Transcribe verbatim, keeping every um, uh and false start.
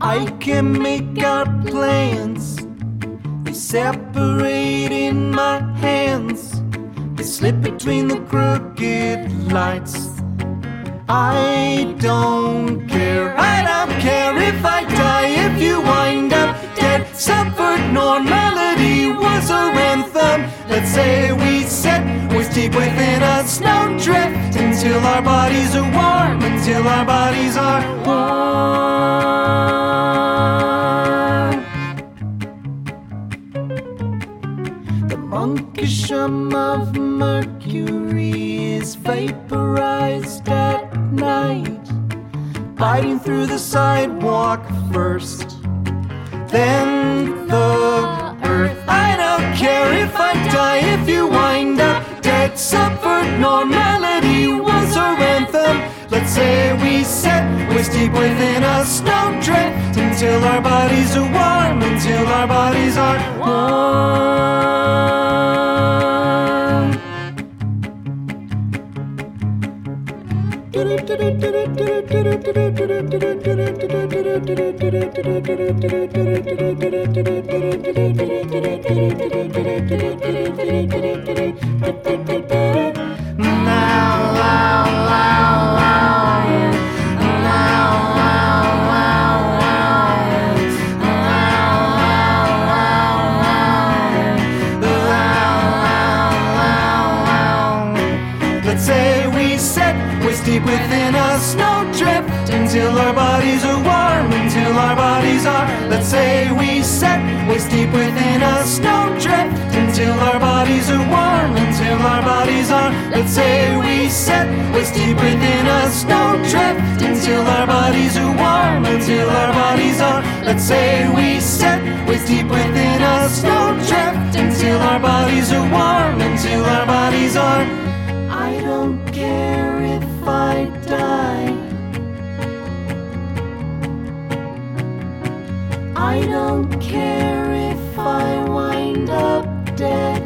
I can make our plans. They separate in my hands. They slip between the crooked lights. I don't care, I don't care if I die, if you wind up dead. Suffered normality was our anthem. Let's say we set was deep within a snowdrift until our bodies are warm, until our bodies are warm. The monkishum of mercury is vaporized at night, biting through the sidewalk first, then the earth. I don't care if I die, if you wind up dead. Suffered normality was our anthem. Let's say we set was deep within a snowdrift until our bodies are warm, until our bodies are warm. Let's say we set was deep within a snowdrift until our bodies are warm, until our bodies are. Let's say we set was deep within a snowdrift until our bodies are warm, until our bodies are. Let's say we set was deep within a snowdrift until our bodies are warm, until our bodies are. Let's say we set was deep within a snowdrift until our bodies are warm, until our bodies are. I don't care if I die. I don't care if I wind up dead.